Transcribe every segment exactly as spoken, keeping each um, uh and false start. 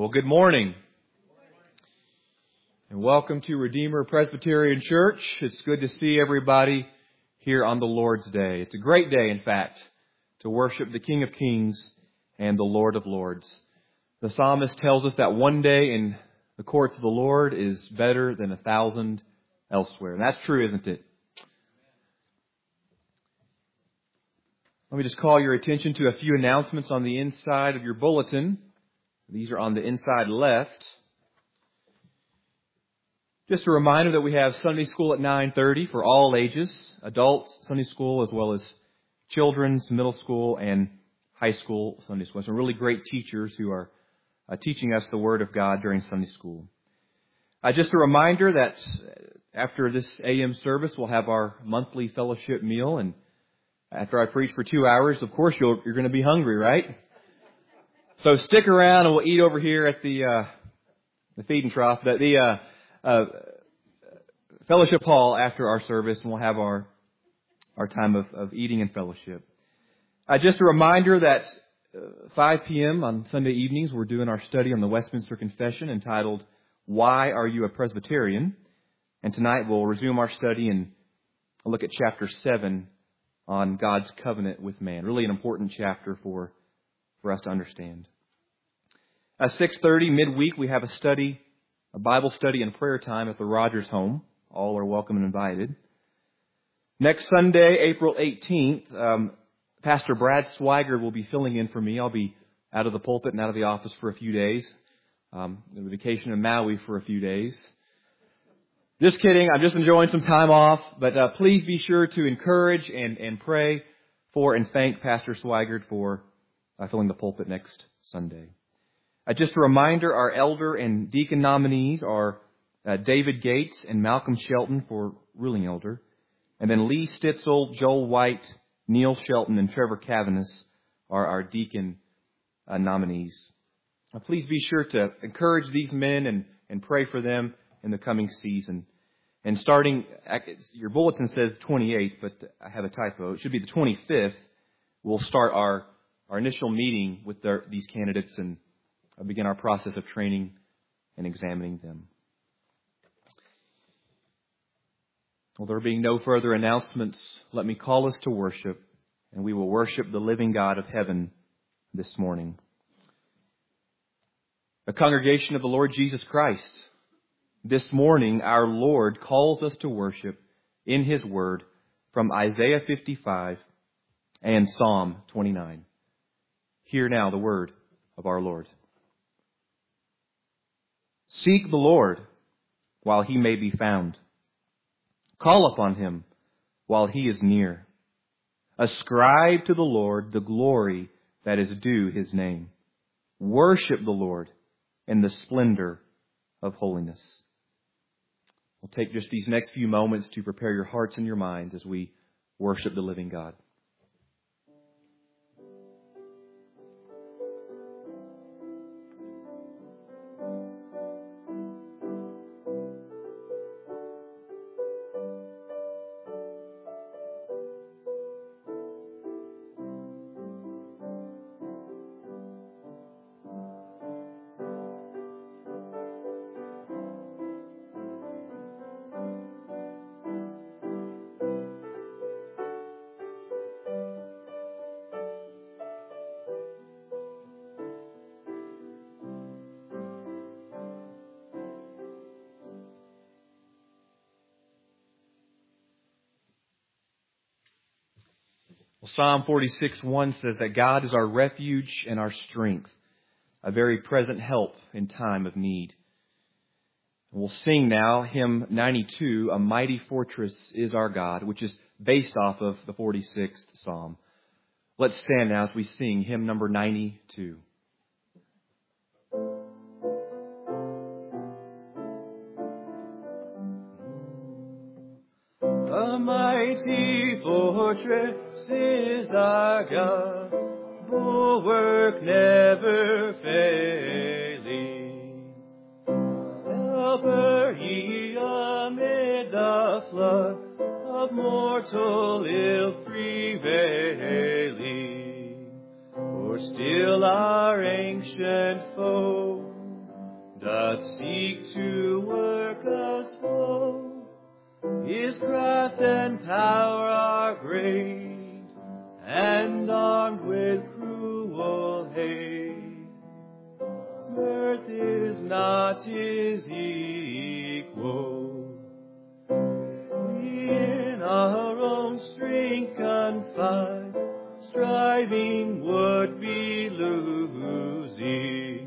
Well, good morning. And welcome to Redeemer Presbyterian Church. It's good to see everybody here on the Lord's Day. It's a great day, in fact, to worship the King of Kings and the Lord of Lords. The psalmist tells us that one day in the courts of the Lord is better than a thousand elsewhere. And that's true, isn't it? Let me just call your attention to a few announcements on the inside of your bulletin. These are on the inside left. Just a reminder that we have Sunday school at nine thirty for all ages, adults Sunday school as well as children's, middle school, and high school Sunday school. Some really great teachers who are uh, teaching us the Word of God during Sunday school. Uh, just a reminder that after this A M service, we'll have our monthly fellowship meal. And after I preach for two hours, of course, you'll, you're going to be hungry, right? So stick around and we'll eat over here at the uh, the feeding trough, the, the uh, uh, fellowship hall after our service, and we'll have our our time of, of eating and fellowship. Uh, just a reminder that uh, five p.m. on Sunday evenings, we're doing our study on the Westminster Confession entitled, Why Are You a Presbyterian? And tonight we'll resume our study and look at chapter seven on God's covenant with man. Really an important chapter for for us to understand. At six thirty midweek, we have a study, a Bible study and prayer time at the Rogers home. All are welcome and invited. Next Sunday, April eighteenth, um, Pastor Brad Swigert will be filling in for me. I'll be out of the pulpit and out of the office for a few days. Um, on vacation in Maui for a few days. Just kidding. I'm just enjoying some time off. But uh, please be sure to encourage and, and pray for and thank Pastor Swigert for Uh, filling the pulpit next Sunday. Uh, just a reminder, our elder and deacon nominees are uh, David Gates and Malcolm Shelton for ruling elder. And then Lee Stitzel, Joel White, Neil Shelton, and Trevor Cavanis are our deacon uh, nominees. Uh, please be sure to encourage these men and, and pray for them in the coming season. And starting, your bulletin says twenty-eighth, but I have a typo. It should be the twenty-fifth. We'll start our Our initial meeting with their, these candidates and begin our process of training and examining them. Well, there being no further announcements, let me call us to worship, and we will worship the living God of heaven this morning. The congregation of the Lord Jesus Christ, this morning our Lord calls us to worship in His Word from Isaiah fifty-five and Psalm twenty-nine. Hear now the word of our Lord. Seek the Lord while He may be found. Call upon Him while He is near. Ascribe to the Lord the glory that is due His name. Worship the Lord in the splendor of holiness. We'll take just these next few moments to prepare your hearts and your minds as we worship the living God. Well, Psalm forty-six one says that God is our refuge and our strength, a very present help in time of need. And we'll sing now hymn ninety-two, A Mighty Fortress is Our God, which is based off of the forty-sixth Psalm. Let's stand now as we sing hymn number ninety-two. A mighty fortress is our God, bulwark never failing. Helper ye amid the flood of mortal ills prevailing. For still our ancient foe doth seek to work us woe. His craft and power are great, and armed with cruel hate. Mirth is not his equal. We in our own strength confined, striving would be losing.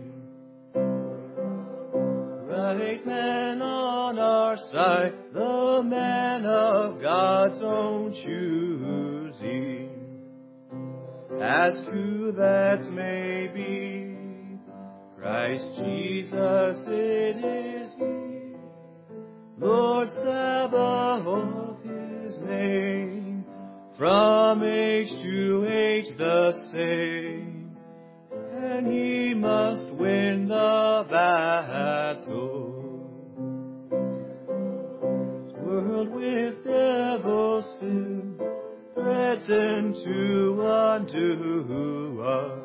Right man on our side, the man of God's own choosing. As who that may be, Christ Jesus it is He, Lord Sabaoth His name, from age to age the same, and He must win the battle. This world with devils filled, threaten to undo us.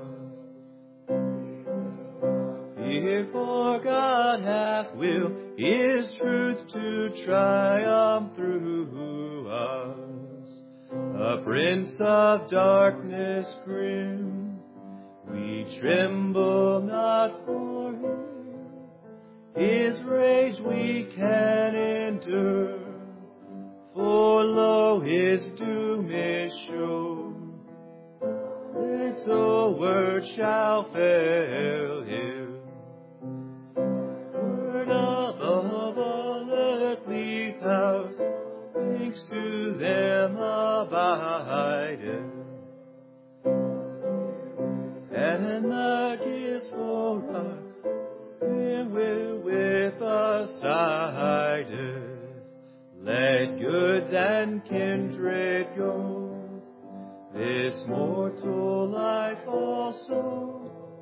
Therefore God hath willed His truth to triumph through us. A prince of darkness grim, we tremble not for him. His rage we can endure, for lo, his doom is sure. Little word shall fail him. Word above all earthly powers, thanks to them abideth. And the gifts for us, Him will with us sideth. Let goods and kindred go, this mortal life also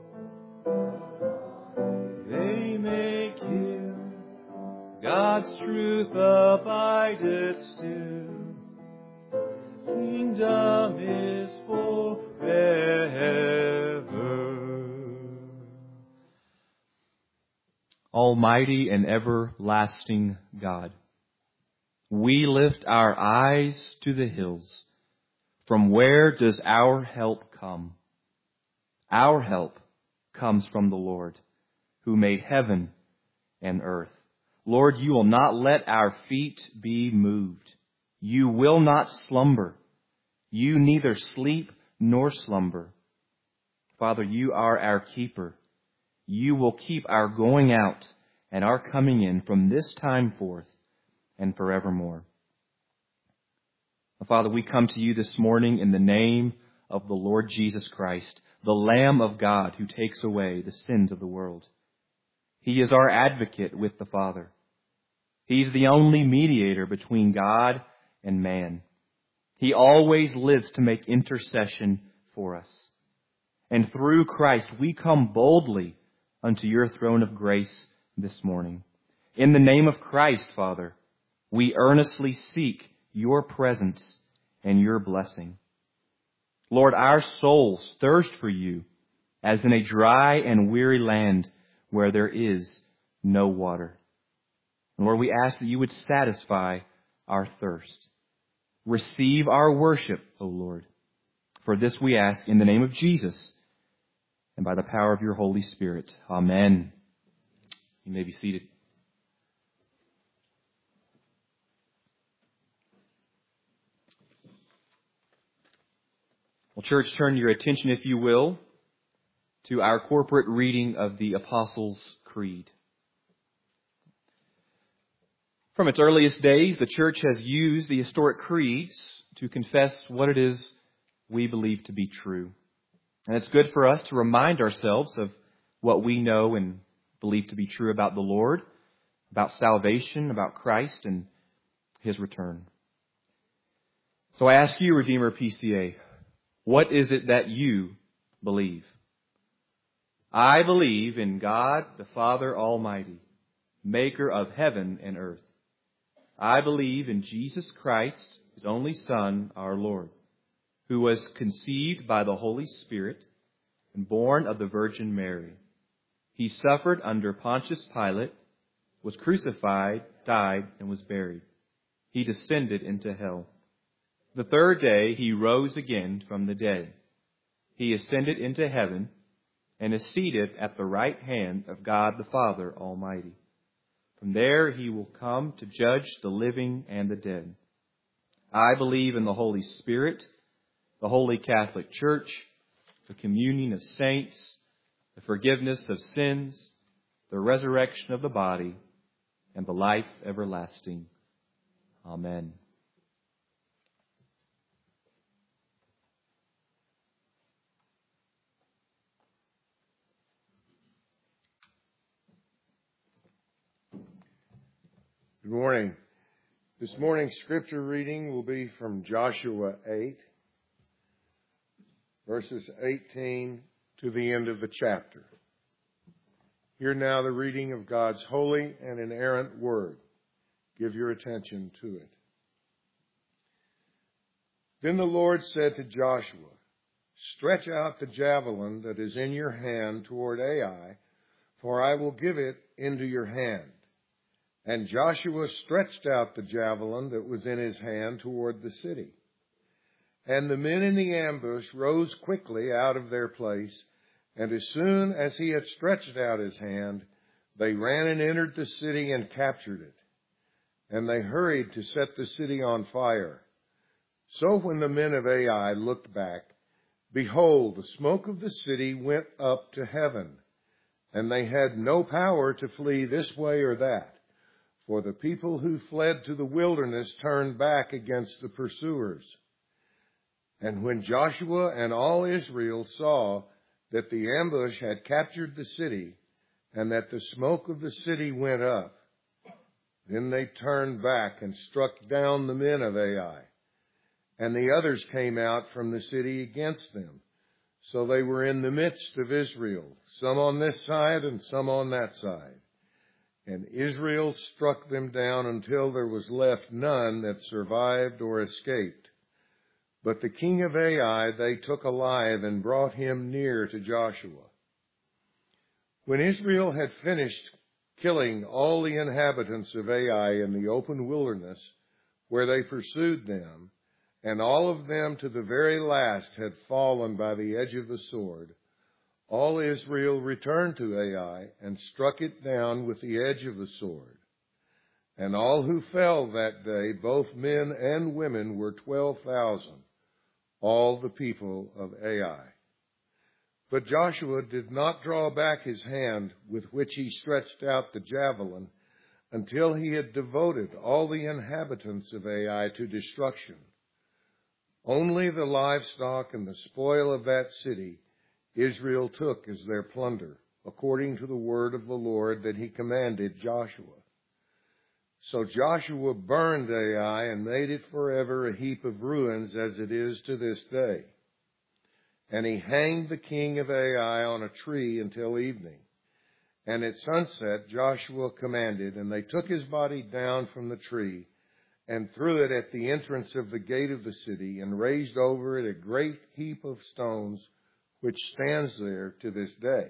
they may kill. God's truth abideth still. Kingdom is forever. Almighty and everlasting God, we lift our eyes to the hills. From where does our help come? Our help comes from the Lord, who made heaven and earth. Lord, you will not let our feet be moved. You will not slumber. You neither sleep nor slumber. Father, you are our keeper. You will keep our going out and our coming in from this time forth and forevermore. Father, we come to you this morning in the name of the Lord Jesus Christ, the Lamb of God who takes away the sins of the world. He is our advocate with the Father. He's the only mediator between God and man. He always lives to make intercession for us. And through Christ, we come boldly unto your throne of grace this morning. In the name of Christ, Father, we earnestly seek your presence and your blessing. Lord, our souls thirst for you as in a dry and weary land where there is no water. And Lord, we ask that you would satisfy our thirst. Receive our worship, O Lord. For this we ask in the name of Jesus and by the power of your Holy Spirit. Amen. You may be seated. Well, church, turn your attention, if you will, to our corporate reading of the Apostles' Creed. From its earliest days, the church has used the historic creeds to confess what it is we believe to be true. And it's good for us to remind ourselves of what we know and believe to be true about the Lord, about salvation, about Christ and His return. So I ask you, Redeemer P C A, what is it that you believe? I believe in God, the Father Almighty, maker of heaven and earth. I believe in Jesus Christ, His only Son, our Lord, who was conceived by the Holy Spirit and born of the Virgin Mary. He suffered under Pontius Pilate, was crucified, died, and was buried. He descended into hell. The third day he rose again from the dead. He ascended into heaven and is seated at the right hand of God the Father Almighty. From there he will come to judge the living and the dead. I believe in the Holy Spirit, the Holy Catholic Church, the communion of saints, the forgiveness of sins, the resurrection of the body, and the life everlasting. Amen. Good morning. This morning's scripture reading will be from Joshua eight, verses eighteen to the end of the chapter. Hear now the reading of God's holy and inerrant word. Give your attention to it. Then the Lord said to Joshua, "Stretch out the javelin that is in your hand toward Ai, for I will give it into your hand." And Joshua stretched out the javelin that was in his hand toward the city. And the men in the ambush rose quickly out of their place, and as soon as he had stretched out his hand, they ran and entered the city and captured it. And they hurried to set the city on fire. So when the men of Ai looked back, behold, the smoke of the city went up to heaven, and they had no power to flee this way or that. For the people who fled to the wilderness turned back against the pursuers. And when Joshua and all Israel saw that the ambush had captured the city, and that the smoke of the city went up, then they turned back and struck down the men of Ai. And the others came out from the city against them. So they were in the midst of Israel, some on this side and some on that side. And Israel struck them down until there was left none that survived or escaped. But the king of Ai they took alive and brought him near to Joshua. When Israel had finished killing all the inhabitants of Ai in the open wilderness, where they pursued them, and all of them to the very last had fallen by the edge of the sword, all Israel returned to Ai and struck it down with the edge of the sword. And all who fell that day, both men and women, were twelve thousand, all the people of Ai. But Joshua did not draw back his hand with which he stretched out the javelin until he had devoted all the inhabitants of Ai to destruction. Only the livestock and the spoil of that city Israel took as their plunder, according to the word of the Lord that he commanded Joshua. So Joshua burned Ai and made it forever a heap of ruins as it is to this day. And he hanged the king of Ai on a tree until evening. And at sunset Joshua commanded, and they took his body down from the tree and threw it at the entrance of the gate of the city and raised over it a great heap of stones, which stands there to this day.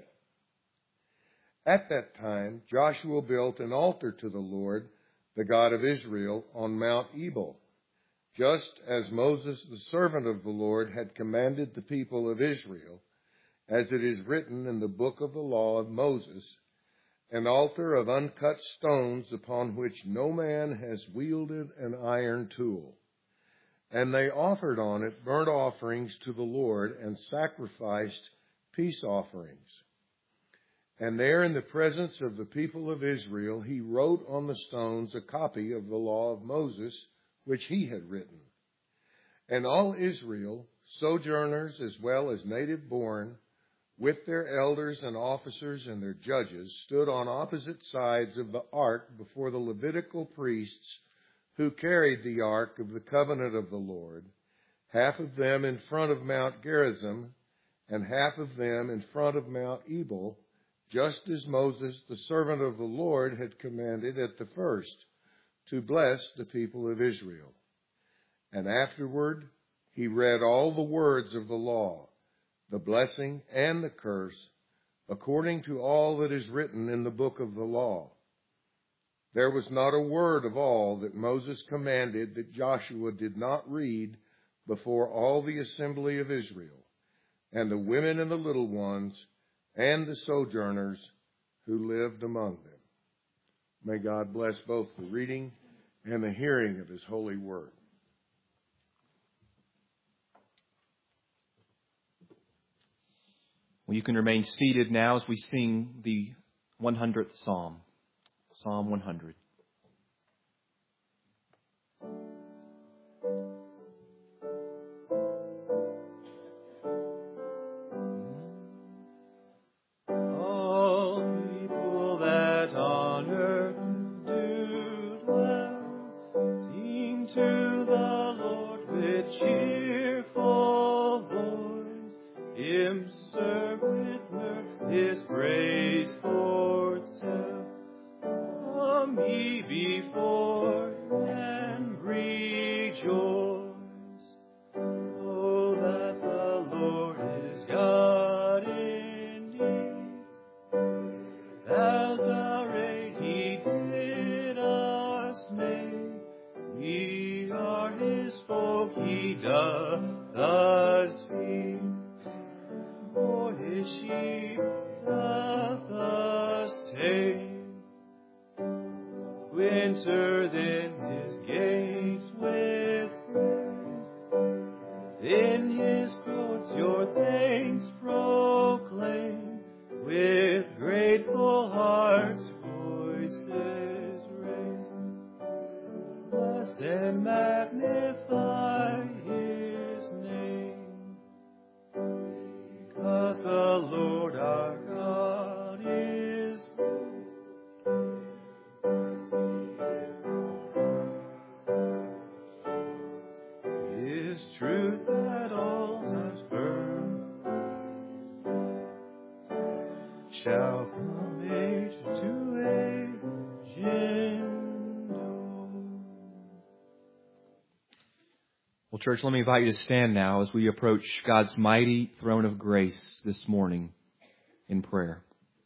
At that time, Joshua built an altar to the Lord, the God of Israel, on Mount Ebal, just as Moses, the servant of the Lord, had commanded the people of Israel, as it is written in the book of the law of Moses, an altar of uncut stones upon which no man has wielded an iron tool. And they offered on it burnt offerings to the Lord and sacrificed peace offerings. And there in the presence of the people of Israel, he wrote on the stones a copy of the law of Moses, which he had written. And all Israel, sojourners as well as native born, with their elders and officers and their judges, stood on opposite sides of the ark before the Levitical priests who carried the ark of the covenant of the Lord, half of them in front of Mount Gerizim, and half of them in front of Mount Ebal, just as Moses, the servant of the Lord, had commanded at the first, to bless the people of Israel. And afterward he read all the words of the law, the blessing and the curse, according to all that is written in the book of the law. There was not a word of all that Moses commanded that Joshua did not read before all the assembly of Israel, and the women and the little ones, and the sojourners who lived among them. May God bless both the reading and the hearing of His holy word. Well, you can remain seated now as we sing the one hundredth Psalm, Psalm one hundred. Shall from age to age endure. Well, church, let me invite you to stand now as we approach God's mighty throne of grace this morning in prayer.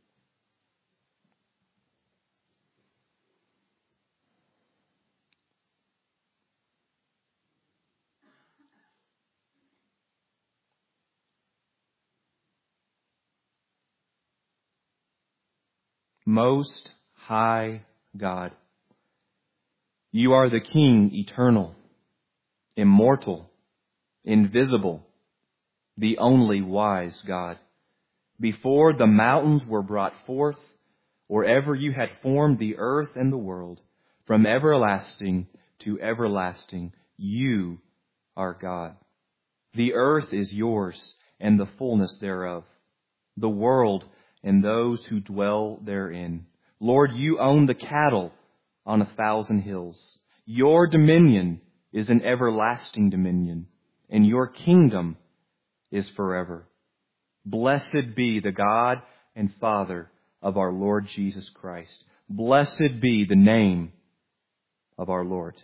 Most High God, you are the King eternal, immortal, invisible, the only wise God. Before the mountains were brought forth, or ever you had formed the earth and the world, from everlasting to everlasting, you are God. The earth is yours, and the fullness thereof, the world and those who dwell therein. Lord, you own the cattle on a thousand hills. Your dominion is an everlasting dominion, and your kingdom is forever. Blessed be the God and Father of our Lord Jesus Christ. Blessed be the name of our Lord.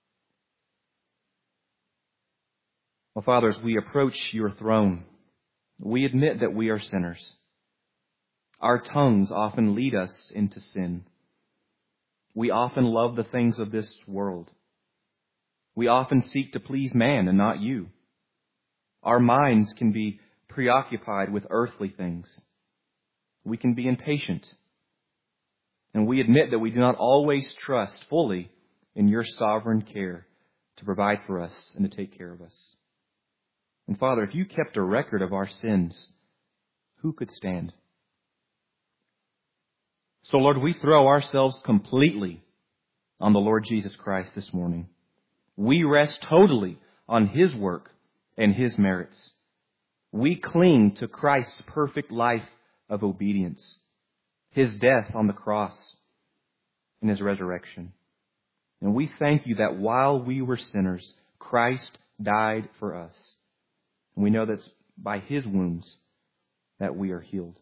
Well, Father, as we approach your throne, we admit that we are sinners. Our tongues often lead us into sin. We often love the things of this world. We often seek to please man and not you. Our minds can be preoccupied with earthly things. We can be impatient. And we admit that we do not always trust fully in your sovereign care to provide for us and to take care of us. And Father, if you kept a record of our sins, who could stand? So, Lord, we throw ourselves completely on the Lord Jesus Christ this morning. We rest totally on His work and His merits. We cling to Christ's perfect life of obedience, His death on the cross, and His resurrection. And we thank you that while we were sinners, Christ died for us. And we know that it's by His wounds that we are healed.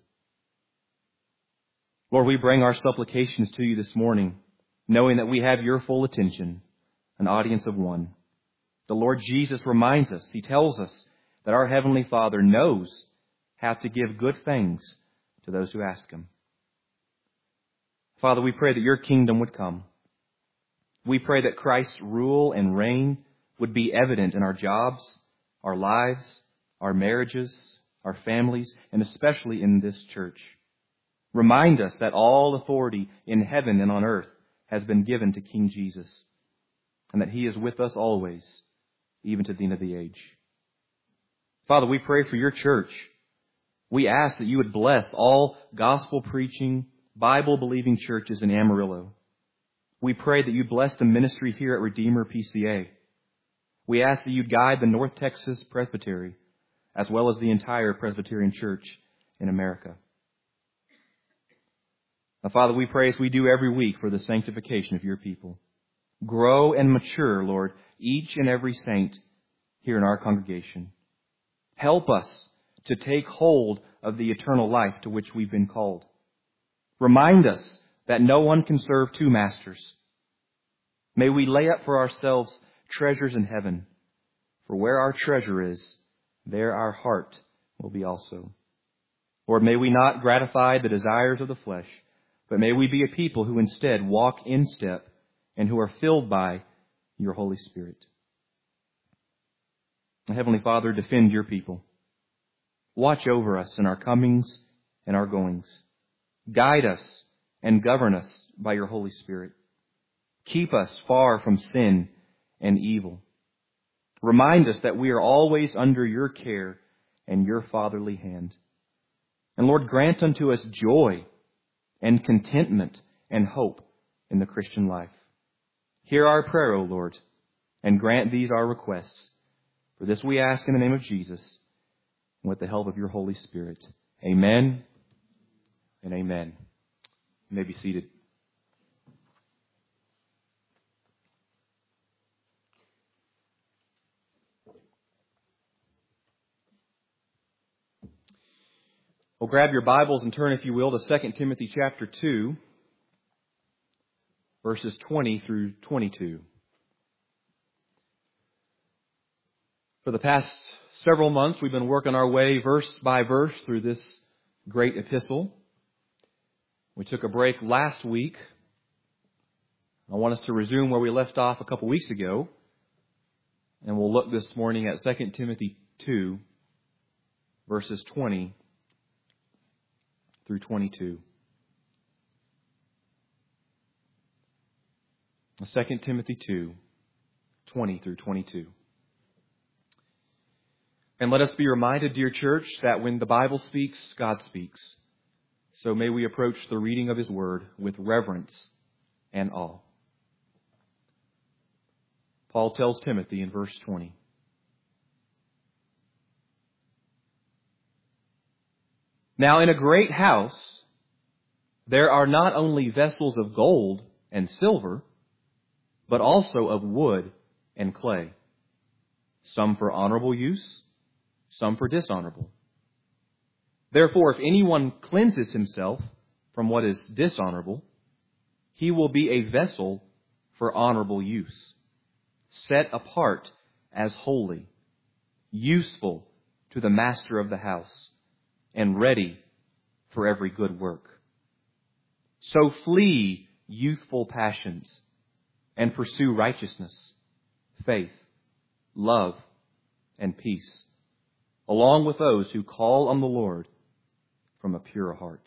Lord, we bring our supplications to you this morning, knowing that we have your full attention, an audience of one. The Lord Jesus reminds us, He tells us that our Heavenly Father knows how to give good things to those who ask Him. Father, we pray that Your kingdom would come. We pray that Christ's rule and reign would be evident in our jobs, our lives, our marriages, our families, and especially in this church. Remind us that all authority in heaven and on earth has been given to King Jesus, and that He is with us always, even to the end of the age. Father, we pray for Your church. We ask that You would bless all gospel-preaching, Bible-believing churches in Amarillo. We pray that You bless the ministry here at Redeemer P C A. We ask that You guide the North Texas Presbytery, as well as the entire Presbyterian Church in America. Now, Father, we pray as we do every week for the sanctification of Your people. Grow and mature, Lord, each and every saint here in our congregation. Help us to take hold of the eternal life to which we've been called. Remind us that no one can serve two masters. May we lay up for ourselves treasures in heaven, for where our treasure is, there our heart will be also. Lord, may we not gratify the desires of the flesh, but may we be a people who instead walk in step and who are filled by Your Holy Spirit. Heavenly Father, defend Your people. Watch over us in our comings and our goings. Guide us and govern us by Your Holy Spirit. Keep us far from sin and evil. Remind us that we are always under Your care and Your fatherly hand. And Lord, grant unto us joy and contentment and hope in the Christian life. Hear our prayer, O Lord, and grant these our requests. For this we ask in the name of Jesus, and with the help of Your Holy Spirit. Amen and amen. You may be seated. Well, grab your Bibles and turn, if you will, to Second Timothy chapter two, verses twenty through twenty-two. For the past several months, we've been working our way verse by verse through this great epistle. We took a break last week. I want us to resume where we left off a couple weeks ago. And we'll look this morning at Second Timothy two, verses twenty through twenty-two. Second Timothy two, twenty through twenty-two. And let us be reminded, dear church, that when the Bible speaks, God speaks. So may we approach the reading of His Word with reverence and awe. Paul tells Timothy in verse twenty. Now in a great house there are not only vessels of gold and silver, but also of wood and clay, some for honorable use, some for dishonorable. Therefore, if anyone cleanses himself from what is dishonorable, he will be a vessel for honorable use, set apart as holy, useful to the master of the house, and ready for every good work. So flee youthful passions and pursue righteousness, faith, love, and peace, along with those who call on the Lord from a pure heart.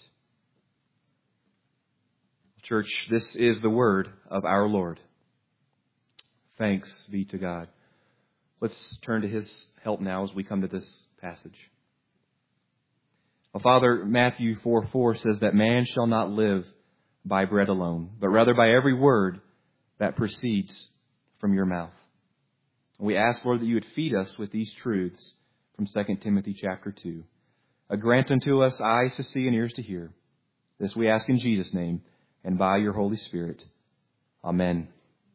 Church, this is the word of our Lord. Thanks be to God. Let's turn to His help now as we come to this passage. Well, Father, Matthew four four says that man shall not live by bread alone, but rather by every word that proceeds from Your mouth. And we ask, Lord, that You would feed us with these truths from Second Timothy chapter two. Uh, grant unto us eyes to see and ears to hear. This we ask in Jesus' name and by Your Holy Spirit. Amen.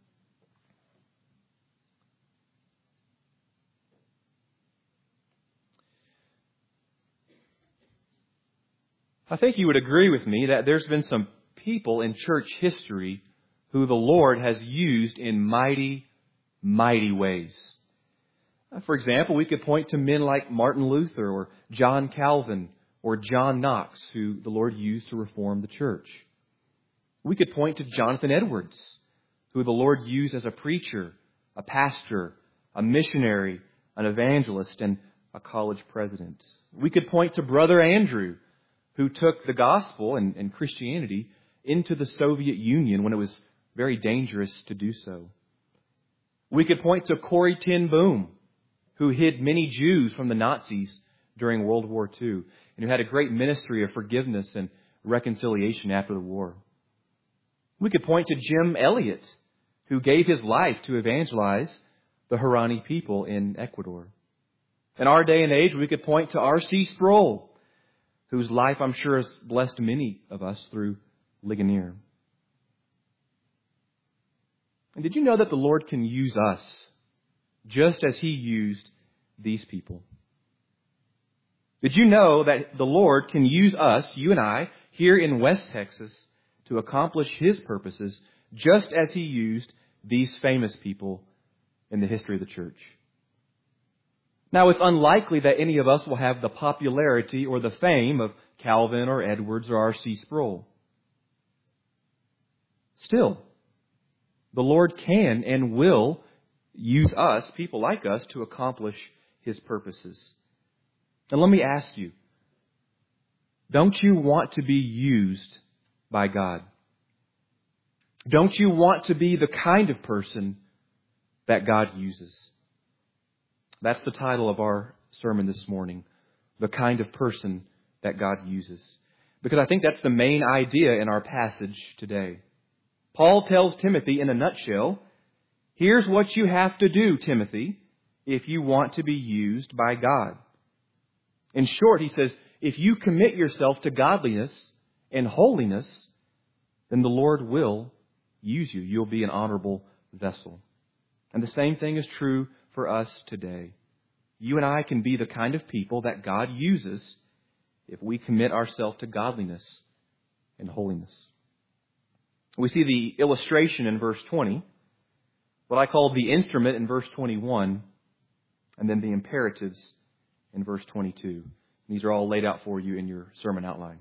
I think you would agree with me that there's been some people in church history who the Lord has used in mighty, mighty ways. For example, we could point to men like Martin Luther or John Calvin or John Knox, who the Lord used to reform the church. We could point to Jonathan Edwards, who the Lord used as a preacher, a pastor, a missionary, an evangelist, and a college president. We could point to Brother Andrew, who took the gospel and, and Christianity into the Soviet Union when it was very dangerous to do so. We could point to Corrie ten Boom, who hid many Jews from the Nazis during World War Two, and who had a great ministry of forgiveness and reconciliation after the war. We could point to Jim Elliot, who gave his life to evangelize the Huaorani people in Ecuador. In our day and age, we could point to R C Sproul, whose life I'm sure has blessed many of us through Ligonier. And did you know that the Lord can use us just as He used these people? Did you know that the Lord can use us, you and I, here in West Texas to accomplish His purposes just as He used these famous people in the history of the church? Now, it's unlikely that any of us will have the popularity or the fame of Calvin or Edwards or R C Sproul. Still, the Lord can and will use us, people like us, to accomplish His purposes. And let me ask you, don't you want to be used by God? Don't you want to be the kind of person that God uses? That's the title of our sermon this morning, the kind of person that God uses. Because I think that's the main idea in our passage today. Paul tells Timothy in a nutshell, here's what you have to do, Timothy, if you want to be used by God. In short, he says, if you commit yourself to godliness and holiness, then the Lord will use you. You'll be an honorable vessel. And the same thing is true for us today. You and I can be the kind of people that God uses if we commit ourselves to godliness and holiness. We see the illustration in verse twenty, what I call the instrument in verse twenty-one, and then the imperatives in verse twenty-two. These are all laid out for you in your sermon outline.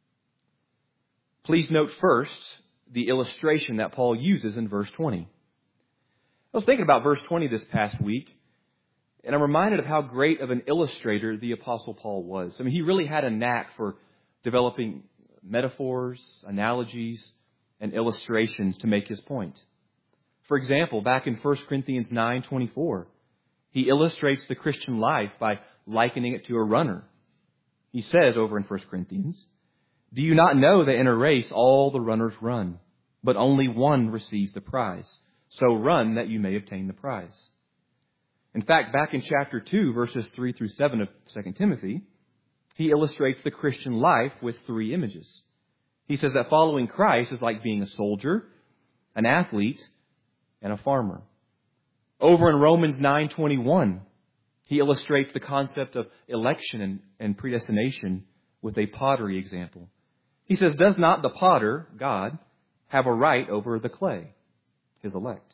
Please note first the illustration that Paul uses in verse twenty. I was thinking about verse twenty this past week, and I'm reminded of how great of an illustrator the Apostle Paul was. I mean, he really had a knack for developing metaphors, analogies, and illustrations to make his point. For example, back in First Corinthians nine twenty-four, he illustrates the Christian life by likening it to a runner. He says over in First Corinthians, do you not know that in a race all the runners run, but only one receives the prize? So run that you may obtain the prize. In fact, back in chapter two, verses three through seven of Second Timothy, he illustrates the Christian life with three images. He says that following Christ is like being a soldier, an athlete, and a farmer. Over in Romans nine twenty-one, he illustrates the concept of election and, and predestination with a pottery example. He says, does not the potter, God, have a right over the clay, His elect?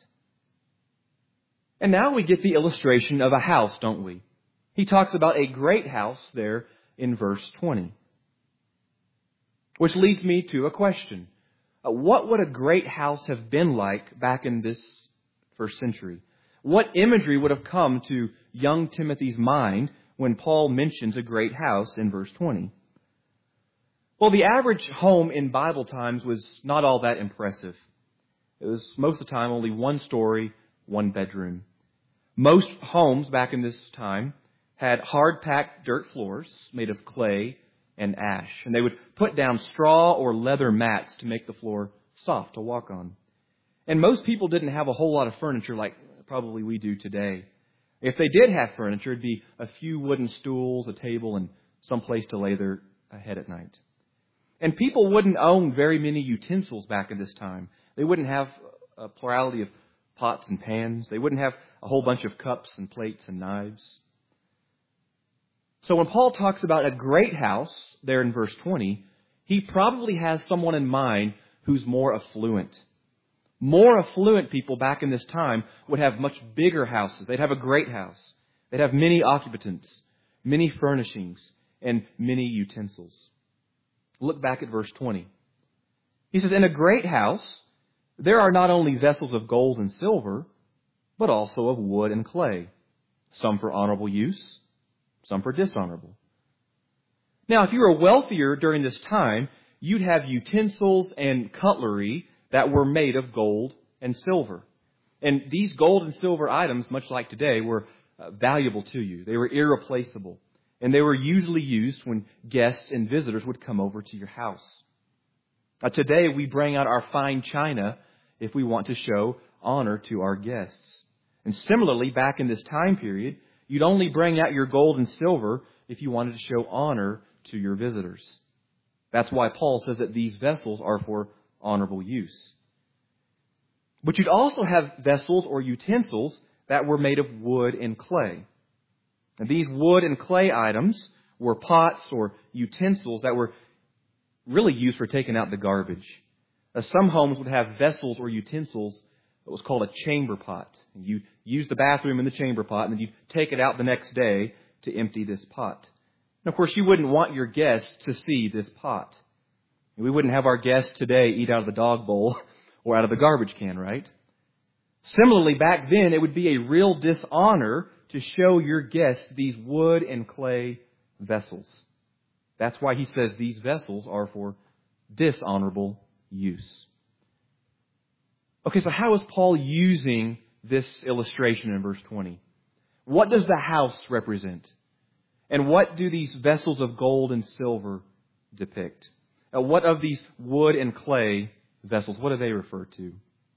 And now we get the illustration of a house, don't we? He talks about a great house there in verse twenty. Which leads me to a question. Uh, what would a great house have been like back in this first century? What imagery would have come to young Timothy's mind when Paul mentions a great house in verse twenty? Well, the average home in Bible times was not all that impressive. It was most of the time only one story, one bedroom. Most homes back in this time had hard-packed dirt floors made of clay and ash. And they would put down straw or leather mats to make the floor soft to walk on. And most people didn't have a whole lot of furniture like probably we do today. If they did have furniture, it'd be a few wooden stools, a table, and some place to lay their head at night. And people wouldn't own very many utensils back in this time. They wouldn't have a plurality of pots and pans. They wouldn't have a whole bunch of cups and plates and knives. So when Paul talks about a great house there in verse twenty, he probably has someone in mind who's more affluent. More affluent people back in this time would have much bigger houses. They'd have a great house. They'd have many occupants, many furnishings, and many utensils. Look back at verse twenty. He says, in a great house, there are not only vessels of gold and silver, but also of wood and clay, some for honorable use, some for dishonorable. Now, if you were wealthier during this time, you'd have utensils and cutlery that were made of gold and silver. And these gold and silver items, much like today, were uh, valuable to you. They were irreplaceable. And they were usually used when guests and visitors would come over to your house. Now, today, we bring out our fine china if we want to show honor to our guests. And similarly, back in this time period, you'd only bring out your gold and silver if you wanted to show honor to your visitors. That's why Paul says that these vessels are for honorable use. But you'd also have vessels or utensils that were made of wood and clay. And these wood and clay items were pots or utensils that were really used for taking out the garbage. Now, some homes would have vessels or utensils that was called a chamber pot. And you use the bathroom in the chamber pot, and then you take it out the next day to empty this pot. And of course, you wouldn't want your guests to see this pot. We wouldn't have our guests today eat out of the dog bowl or out of the garbage can, right? Similarly, back then, it would be a real dishonor to show your guests these wood and clay vessels. That's why he says these vessels are for dishonorable use. Okay, so how is Paul using this illustration in verse twenty? What does the house represent? And what do these vessels of gold and silver depict? Now, what of these wood and clay vessels, what do they refer to?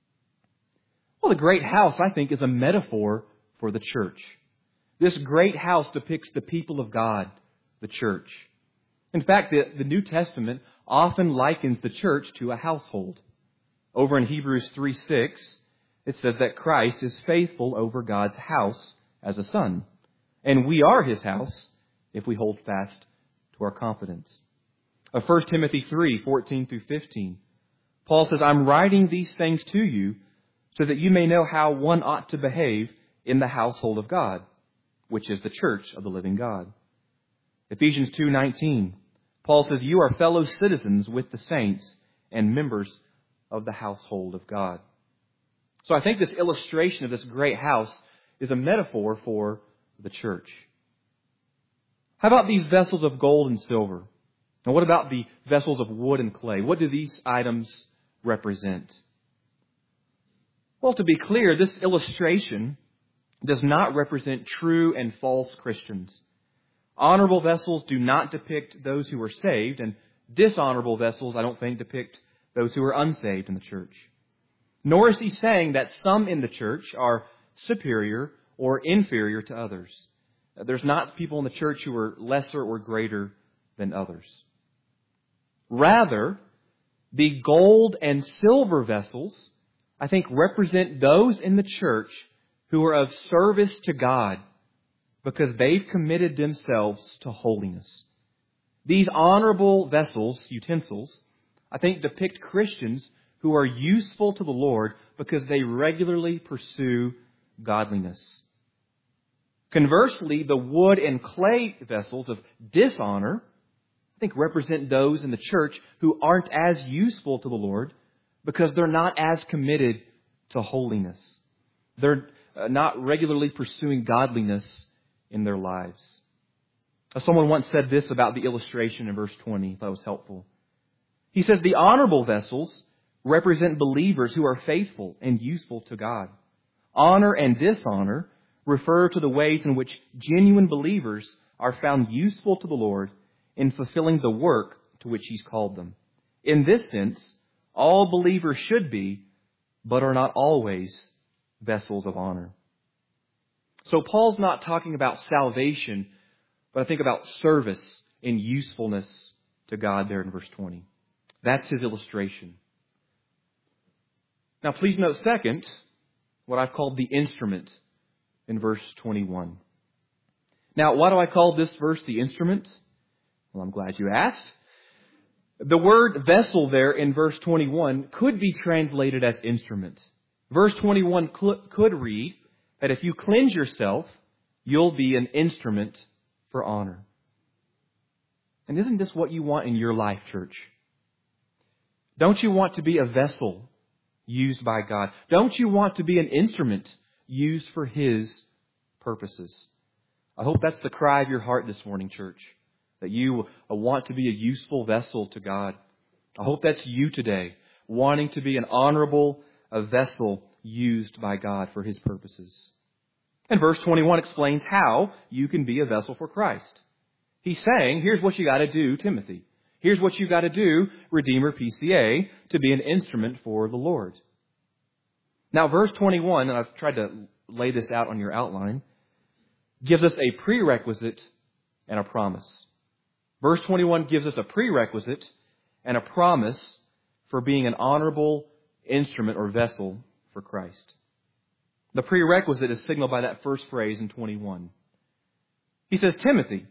Well, the great house, I think, is a metaphor for the church. This great house depicts the people of God, the church. In fact, the, the New Testament often likens the church to a household. Over in Hebrews three six, it says that Christ is faithful over God's house as a son. And we are his house if we hold fast to our confidence. Of First Timothy three fourteen through fifteen, Paul says, I'm writing these things to you so that you may know how one ought to behave in the household of God, which is the church of the living God. Ephesians two nineteen, Paul says, you are fellow citizens with the saints and members of the household of God. So I think this illustration of this great house is a metaphor for the church. How about these vessels of gold and silver? And what about the vessels of wood and clay? What do these items represent? Well, to be clear, this illustration does not represent true and false Christians. Honorable vessels do not depict those who are saved, and dishonorable vessels, I don't think, depict those who are unsaved in the church. Nor is he saying that some in the church are superior or inferior to others. There's not people in the church who are lesser or greater than others. Rather, the gold and silver vessels, I think, represent those in the church who are of service to God because they've committed themselves to holiness. These honorable vessels, utensils, I think depict Christians who are useful to the Lord because they regularly pursue godliness. Conversely, the wood and clay vessels of dishonor, I think, represent those in the church who aren't as useful to the Lord because they're not as committed to holiness. They're not regularly pursuing godliness in their lives. Someone once said this about the illustration in verse twenty. I thought it was helpful. He says, the honorable vessels represent believers who are faithful and useful to God. Honor and dishonor refer to the ways in which genuine believers are found useful to the Lord in fulfilling the work to which He's called them. In this sense, all believers should be, but are not always, vessels of honor. So Paul's not talking about salvation, but I think about service and usefulness to God there in verse twenty. That's his illustration. Now please note second, what I've called the instrument in verse twenty-one. Now, why do I call this verse the instrument? Well, I'm glad you asked. The word vessel there in verse twenty-one could be translated as instrument. Verse twenty-one could read that if you cleanse yourself, you'll be an instrument for honor. And isn't this what you want in your life, church? Don't you want to be a vessel used by God? Don't you want to be an instrument used for His purposes? I hope that's the cry of your heart this morning, church, that you want to be a useful vessel to God. I hope that's you today, wanting to be an honorable a vessel used by God for His purposes. And verse twenty-one explains how you can be a vessel for Christ. He's saying, here's what you got to do, Timothy. Here's what you got to do, Redeemer P C A, to be an instrument for the Lord. Now, verse twenty-one, and I've tried to lay this out on your outline, gives us a prerequisite and a promise. Verse twenty-one gives us a prerequisite and a promise for being an honorable instrument or vessel for Christ. The prerequisite is signaled by that first phrase in twenty-one. He says, Timothy,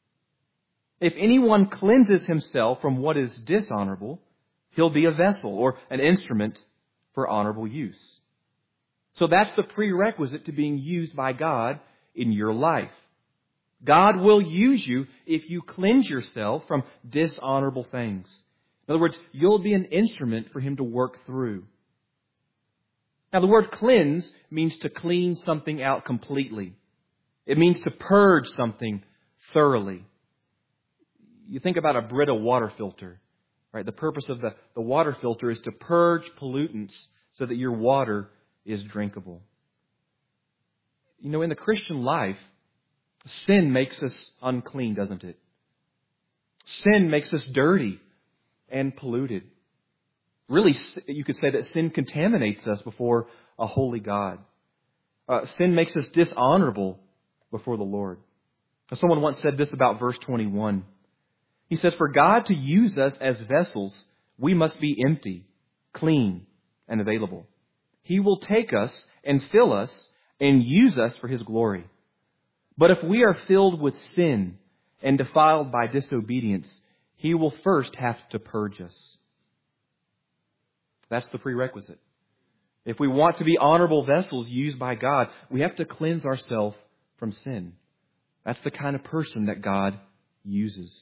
if anyone cleanses himself from what is dishonorable, he'll be a vessel or an instrument for honorable use. So that's the prerequisite to being used by God in your life. God will use you if you cleanse yourself from dishonorable things. In other words, you'll be an instrument for Him to work through. Now, the word cleanse means to clean something out completely. It means to purge something thoroughly. You think about a Brita water filter, right? The purpose of the, the water filter is to purge pollutants so that your water is drinkable. You know, in the Christian life, sin makes us unclean, doesn't it? Sin makes us dirty and polluted. Really, you could say that sin contaminates us before a holy God. Uh, sin makes us dishonorable before the Lord. Now, someone once said this about verse twenty-one. He says, for God to use us as vessels, we must be empty, clean, and available. He will take us and fill us and use us for His glory. But if we are filled with sin and defiled by disobedience, He will first have to purge us. That's the prerequisite. If we want to be honorable vessels used by God, we have to cleanse ourselves from sin. That's the kind of person that God uses.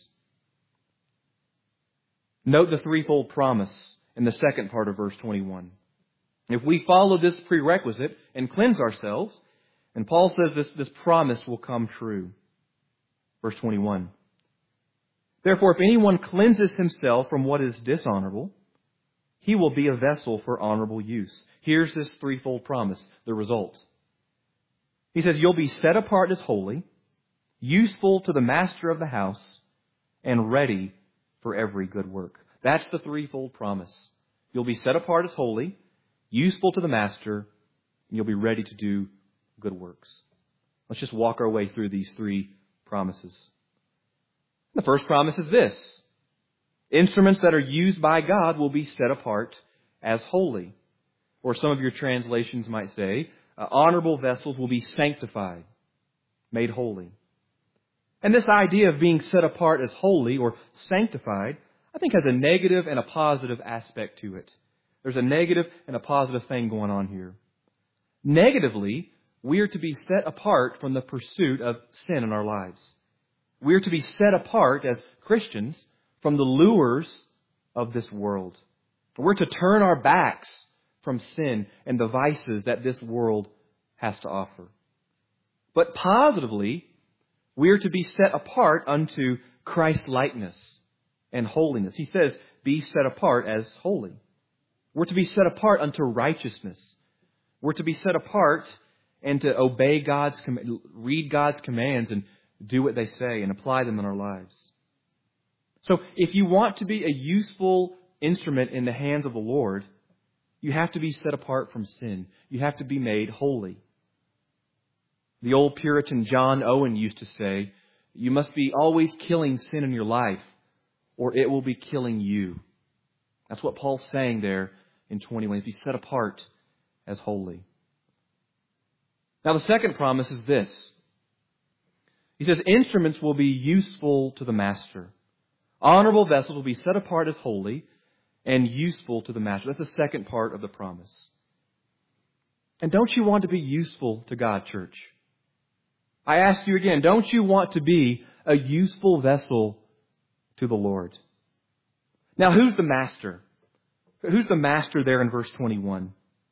Note the threefold promise in the second part of verse twenty-one. If we follow this prerequisite and cleanse ourselves, and Paul says this, this promise will come true. Verse twenty-one. Therefore, if anyone cleanses himself from what is dishonorable, he will be a vessel for honorable use. Here's this threefold promise, the result. He says, you'll be set apart as holy, useful to the master of the house, and ready for every good work. That's the threefold promise. You'll be set apart as holy, useful to the master, and you'll be ready to do good works. Let's just walk our way through these three promises. The first promise is this. Instruments that are used by God will be set apart as holy. Or some of your translations might say, uh, honorable vessels will be sanctified, made holy. And this idea of being set apart as holy or sanctified, I think has a negative and a positive aspect to it. There's a negative and a positive thing going on here. Negatively, we are to be set apart from the pursuit of sin in our lives. We are to be set apart as Christians from the lures of this world. We're to turn our backs from sin and the vices that this world has to offer. But positively, we are to be set apart unto Christ-likeness and holiness. He says, be set apart as holy. We're to be set apart unto righteousness. We're to be set apart and to obey God's, read God's commands and do what they say and apply them in our lives. So if you want to be a useful instrument in the hands of the Lord, you have to be set apart from sin. You have to be made holy. The old Puritan John Owen used to say, you must be always killing sin in your life, or it will be killing you. That's what Paul's saying there in twenty-one. Be set apart as holy. Now the second promise is this. He says, instruments will be useful to the master. Honorable vessels will be set apart as holy and useful to the master. That's the second part of the promise. And don't you want to be useful to God, church? I ask you again, don't you want to be a useful vessel to the Lord. Now, who's the master? Who's the master there in verse twenty-one?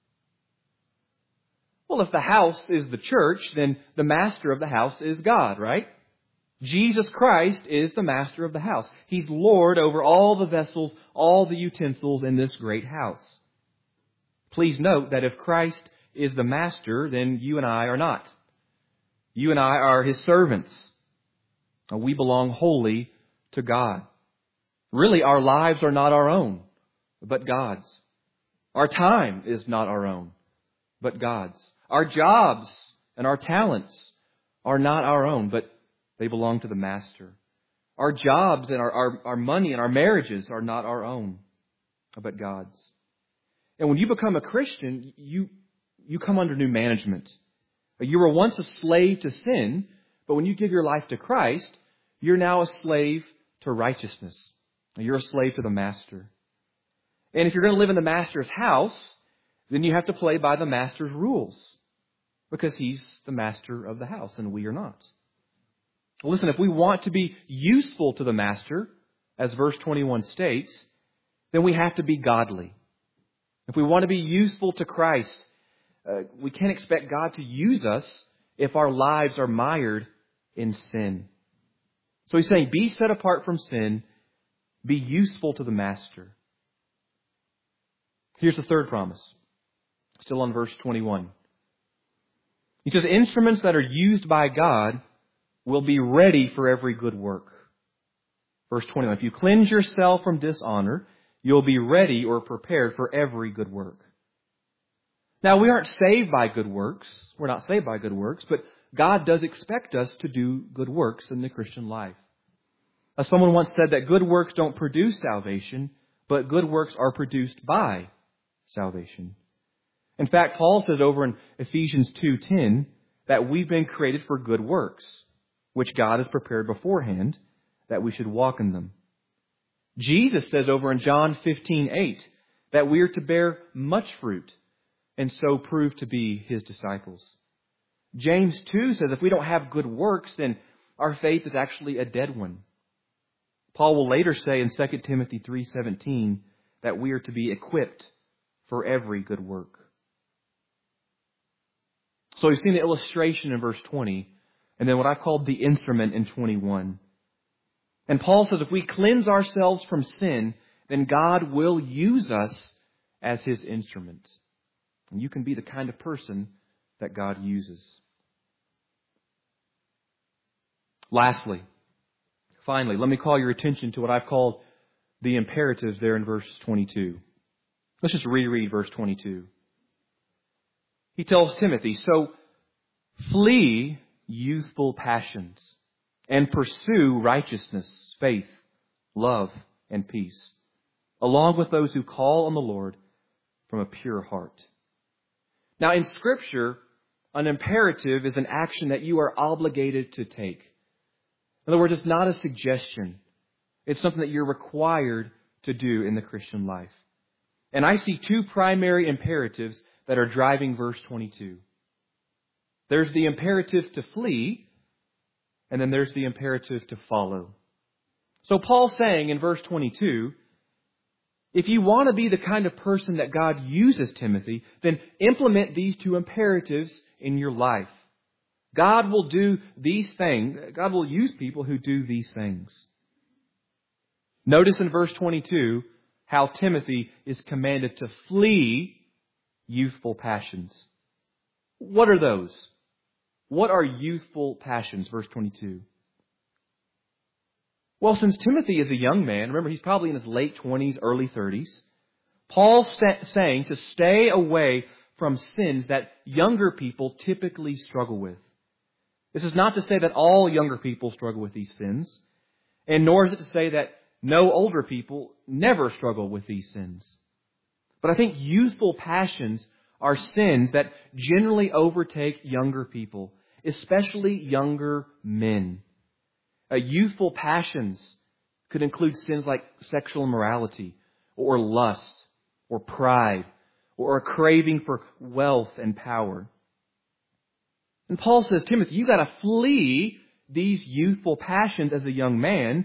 Well, if the house is the church, then the master of the house is God, right? Jesus Christ is the master of the house. He's Lord over all the vessels, all the utensils in this great house. Please note that if Christ is the master, then you and I are not. You and I are His servants. We belong wholly to God. Really, our lives are not our own, but God's. Our time is not our own, but God's. Our jobs and our talents are not our own, but they belong to the Master. Our jobs and our, our, our money and our marriages are not our own, but God's. And when you become a Christian, you, you come under new management. You were once a slave to sin, but when you give your life to Christ, you're now a slave to righteousness. You're a slave to the Master. And if you're going to live in the Master's house, then you have to play by the Master's rules, because He's the master of the house and we are not. Well, listen, if we want to be useful to the Master, as verse twenty-one states, then we have to be godly. If we want to be useful to Christ, uh, we can't expect God to use us if our lives are mired in sin. So He's saying, be set apart from sin, be useful to the Master. Here's the third promise, still on verse twenty-one. He says, instruments that are used by God will be ready for every good work. Verse twenty-one, if you cleanse yourself from dishonor, you'll be ready or prepared for every good work. Now, we aren't saved by good works. We're not saved by good works, but God does expect us to do good works in the Christian life. As someone once said that good works don't produce salvation, but good works are produced by salvation. In fact, Paul says over in Ephesians two ten that we've been created for good works, which God has prepared beforehand that we should walk in them. Jesus says over in John fifteen eight that we are to bear much fruit and so prove to be His disciples. James two says if we don't have good works, then our faith is actually a dead one. Paul will later say in Second Timothy three seventeen that we are to be equipped for every good work. So we've seen the illustration in verse twenty, and then what I called the instrument in twenty-one. And Paul says if we cleanse ourselves from sin, then God will use us as His instrument. And you can be the kind of person that God uses. Lastly, finally, let me call your attention to what I've called the imperatives there in verse twenty-two. Let's just reread verse twenty-two. He tells Timothy, so flee youthful passions and pursue righteousness, faith, love, and peace, along with those who call on the Lord from a pure heart. Now, in Scripture, an imperative is an action that you are obligated to take. In other words, it's not a suggestion. It's something that you're required to do in the Christian life. And I see two primary imperatives that are driving verse twenty-two. There's the imperative to flee, and then there's the imperative to follow. So Paul's saying in verse twenty-two, if you want to be the kind of person that God uses, Timothy, then implement these two imperatives in your life. God will do these things. God will use people who do these things. Notice in verse twenty-two how Timothy is commanded to flee youthful passions. What are those? What are youthful passions? Verse twenty-two. Well, since Timothy is a young man, remember he's probably in his late twenties, early thirties, Paul's st- saying to stay away from sins that younger people typically struggle with. This is not to say that all younger people struggle with these sins, and nor is it to say that no older people never struggle with these sins. But I think youthful passions are sins that generally overtake younger people, especially younger men. Uh, youthful passions could include sins like sexual immorality, or lust, or pride, or a craving for wealth and power. And Paul says, Timothy, you got to flee these youthful passions as a young man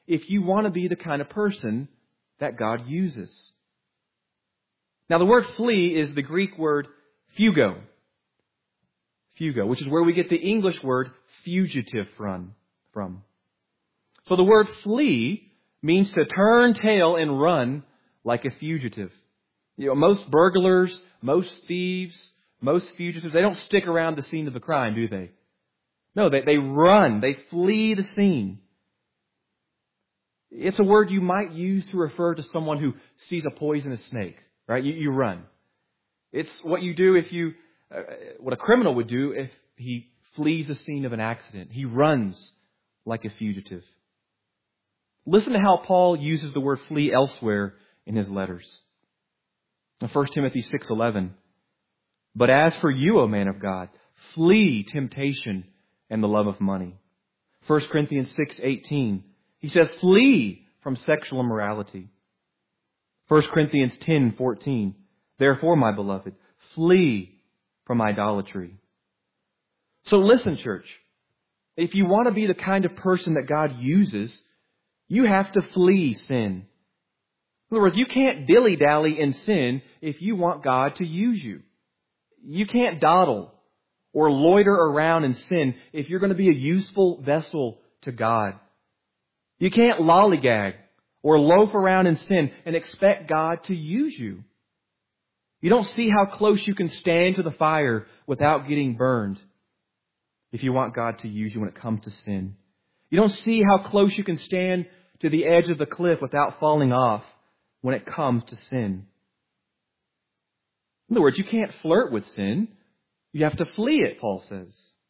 if you want to be the kind of person that God uses. Now, the word flee is the Greek word fugo. Fugo, which is where we get the English word fugitive from. from. So the word flee means to turn tail and run like a fugitive. You know, most burglars, most thieves, most fugitives, they don't stick around the scene of the crime, do they? No, they, they run. They flee the scene. It's a word you might use to refer to someone who sees a poisonous snake, right? You, you run. It's what you do if you, uh, what a criminal would do if he flees the scene of an accident. He runs like a fugitive. Listen to how Paul uses the word flee elsewhere in his letters. In First Timothy six eleven, but as for you, O man of God, flee temptation and the love of money. First Corinthians six eighteen, he says, flee from sexual immorality. First Corinthians ten fourteen, therefore, my beloved, flee from idolatry. So listen, church, if you want to be the kind of person that God uses, you have to flee sin. In other words, you can't dilly-dally in sin if you want God to use you. You can't dawdle or loiter around in sin if you're going to be a useful vessel to God. You can't lollygag or loaf around in sin and expect God to use you. You don't see how close you can stand to the fire without getting burned if you want God to use you when it comes to sin. You don't see how close you can stand to the edge of the cliff without falling off when it comes to sin. In other words, you can't flirt with sin. You have to flee it, Paul says.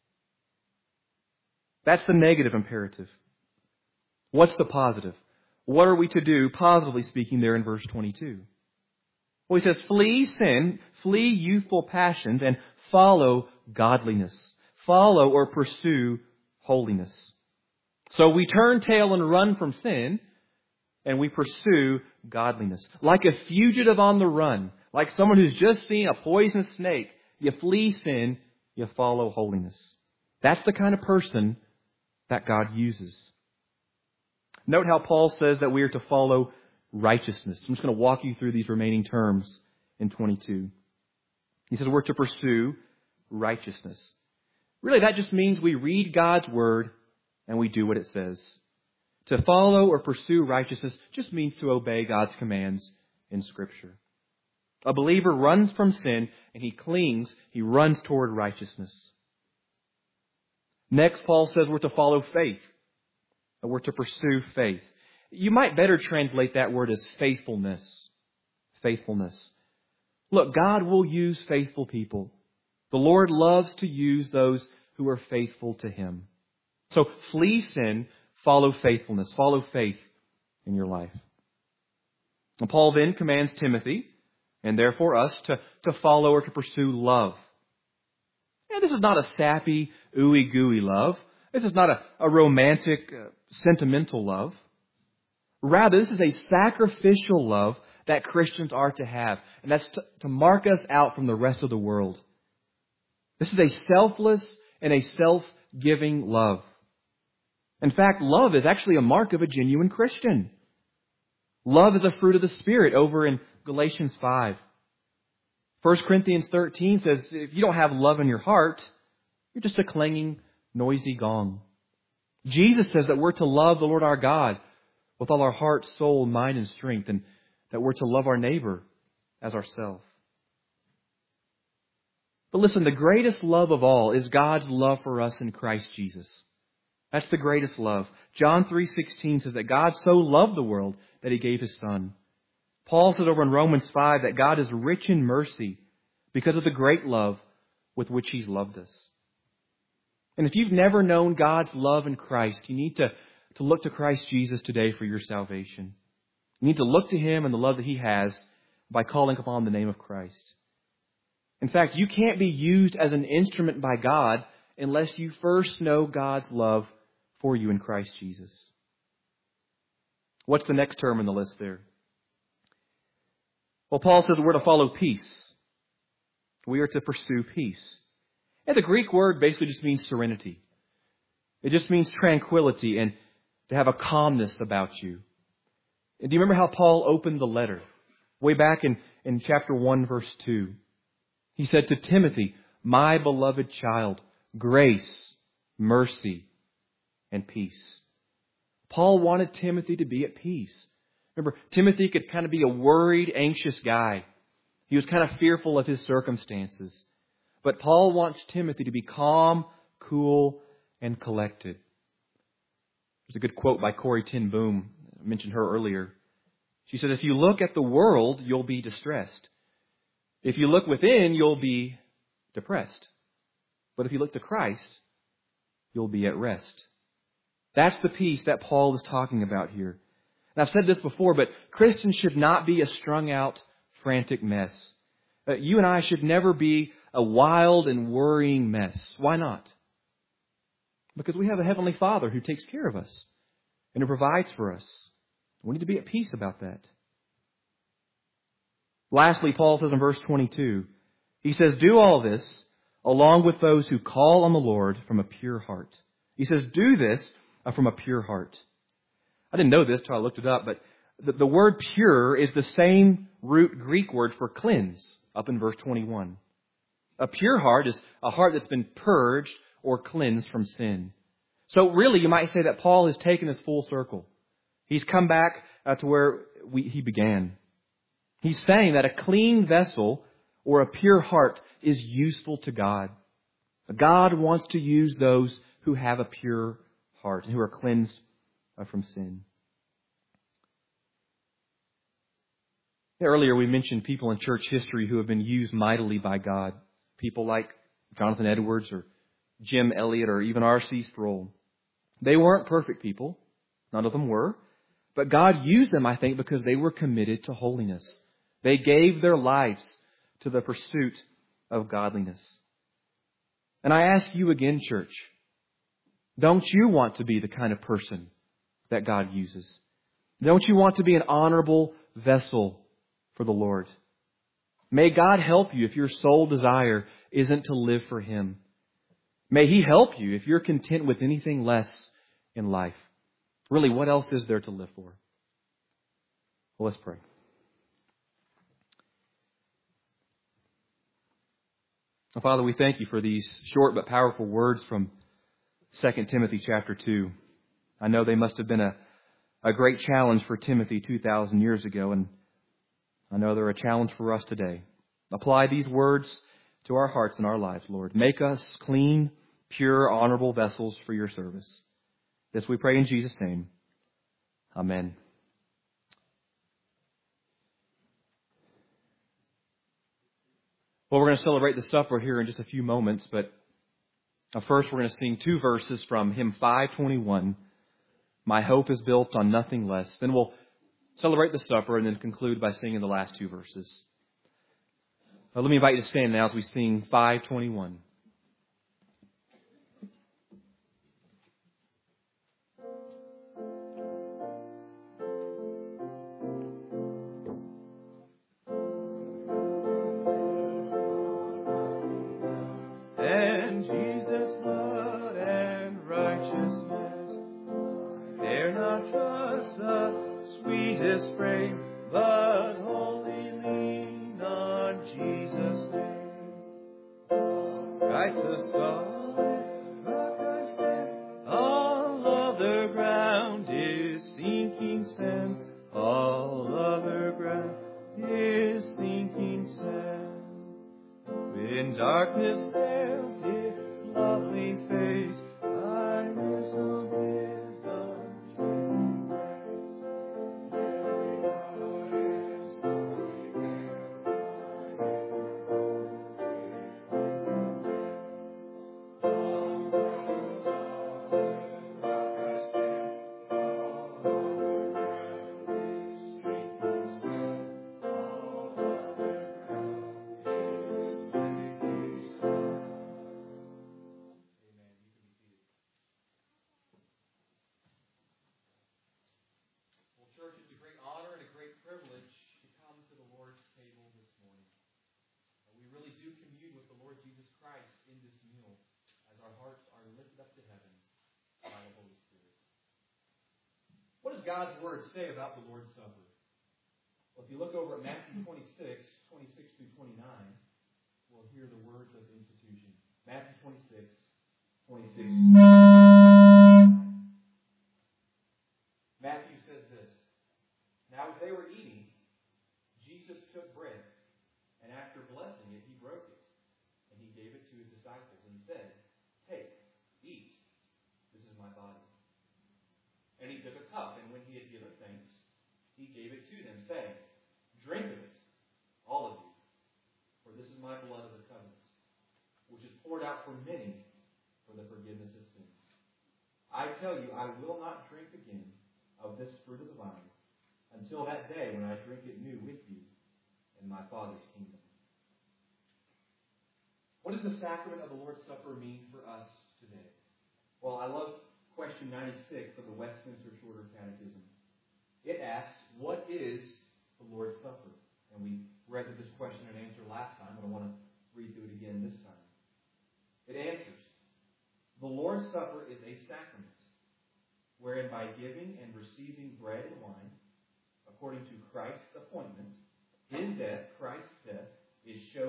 That's the negative imperative. What's the positive? What are we to do, positively speaking, there in verse twenty-two? Well, he says, flee sin, flee youthful passions, and follow godliness. Follow or pursue holiness. So we turn tail and run from sin, and we pursue godliness. Like a fugitive on the run, like someone who's just seen a poisonous snake, you flee sin, you follow holiness. That's the kind of person that God uses. Note how Paul says that we are to follow righteousness. I'm just going to walk you through these remaining terms in twenty-two. He says we're to pursue righteousness. Really, that just means we read God's word and we do what it says. To follow or pursue righteousness just means to obey God's commands in Scripture. A believer runs from sin and he clings, he runs toward righteousness. Next, Paul says we're to follow faith. We're to pursue faith. You might better translate that word as faithfulness. Faithfulness. Look, God will use faithful people. The Lord loves to use those who are faithful to Him. So flee sin, follow faithfulness, follow faith in your life. And Paul then commands Timothy, and therefore us, to, to follow or to pursue love. And this is not a sappy, ooey-gooey love. This is not a, a romantic, uh, sentimental love. Rather, this is a sacrificial love that Christians are to have. And that's to, to mark us out from the rest of the world. This is a selfless and a self-giving love. In fact, love is actually a mark of a genuine Christian. Love is a fruit of the Spirit over in Galatians five. First Corinthians thirteen says, if you don't have love in your heart, you're just a clanging, noisy gong. Jesus says that we're to love the Lord our God with all our heart, soul, mind, and strength, and that we're to love our neighbor as ourselves. But listen, the greatest love of all is God's love for us in Christ Jesus. That's the greatest love. John three sixteen says that God so loved the world that He gave His Son. Paul says over in Romans five that God is rich in mercy because of the great love with which He's loved us. And if you've never known God's love in Christ, you need to, to look to Christ Jesus today for your salvation. You need to look to Him and the love that He has by calling upon the name of Christ. In fact, you can't be used as an instrument by God unless you first know God's love for you in Christ Jesus. What's the next term in the list there? Well, Paul says we're to follow peace. We are to pursue peace. And the Greek word basically just means serenity. It just means tranquility. And to have a calmness about you. And do you remember how Paul opened the letter? Way back in, in chapter one, verse two. He said to Timothy, my beloved child, grace, mercy, and peace. Paul wanted Timothy to be at peace. Remember, Timothy could kind of be a worried, anxious guy. He was kind of fearful of his circumstances. But Paul wants Timothy to be calm, cool, and collected. There's a good quote by Corrie ten Boom. I mentioned her earlier. She said, if you look at the world, you'll be distressed. If you look within, you'll be depressed. But if you look to Christ, you'll be at rest. That's the peace that Paul is talking about here. And I've said this before, but Christians should not be a strung out, frantic mess. Uh, you and I should never be a wild and worrying mess. Why not? Because we have a Heavenly Father who takes care of us and who provides for us. We need to be at peace about that. Lastly, Paul says in verse twenty-two, he says, do all this along with those who call on the Lord from a pure heart. He says, do this from a pure heart. I didn't know this till I looked it up, but the, the word pure is the same root Greek word for cleanse up in verse twenty-one. A pure heart is a heart that's been purged or cleansed from sin. So really, you might say that Paul has taken us full circle. He's come back uh, to where we, he began. He's saying that a clean vessel or a pure heart is useful to God. God wants to use those who have a pure heart and who are cleansed uh, from sin. Earlier we mentioned people in church history who have been used mightily by God. People like Jonathan Edwards or Jim Elliot or even R C Sproul. They weren't perfect people. None of them were. But God used them, I think, because they were committed to holiness. They gave their lives to the pursuit of godliness. And I ask you again, church, don't you want to be the kind of person that God uses? Don't you want to be an honorable vessel for the Lord? May God help you if your sole desire isn't to live for Him. May He help you if you're content with anything less in life. Really, what else is there to live for? Well, let's pray. Oh, Father, we thank you for these short but powerful words from Second Timothy chapter two. I know they must have been a, a great challenge for Timothy two thousand years ago, and I know they're a challenge for us today. Apply these words to our hearts and our lives, Lord. Make us clean, pure, honorable vessels for your service. This we pray in Jesus' name. Amen. Well, we're going to celebrate the supper here in just a few moments, but first we're going to sing two verses from hymn five twenty-one. My hope is built on nothing less. Then we'll celebrate the supper and then conclude by singing the last two verses. Now, let me invite you to stand now as we sing five twenty-one. And Jesus' blood and righteousness, dare not trust the sweetest frame, but wholly lean on Jesus' name. Righteous God, rock I stand, all other ground is sinking sand, all other ground is sinking sand. When darkness veils its lovely face, I wrestle with the true grace. Very hour is going there, I All things solid, rock I stand, all other ground is sinking sand, all other ground is sinking sand. Well, church, it's a great honor and a great privilege to come to the Lord's table this morning. We really do commune with the Lord Jesus Christ in this meal as our hearts are lifted up to heaven by the Holy Spirit. does God's Word say about the Lord's Supper? Well, if you look over at Matthew twenty-six, twenty-six through twenty-nine, we'll hear the words of institution. Matthew twenty-six, twenty-six. Matthew says this. Now as they were eating, Jesus took bread, and after blessing it, he broke it, and he gave it to his disciples, and said, "Take, eat, this is my body." And he took a cup, and when he had given thanks, he gave it to them, saying, "Drink of it, all of you, for this is my blood of the covenant, which is poured out for many for the forgiveness of sins. I tell you, I will not drink again of this fruit of the vine until that day when I drink it new with you in my Father's kingdom." What does the sacrament of the Lord's Supper mean for us today? Well, I love question ninety-six of the Westminster Shorter Catechism. It asks, what is the Lord's Supper? And we read through this question and answer last time, but I want to read through it again this time. It answers, the Lord's Supper is a sacrament, wherein by giving and receiving bread and wine, according to Christ's appointment, his death, Christ's death, is shown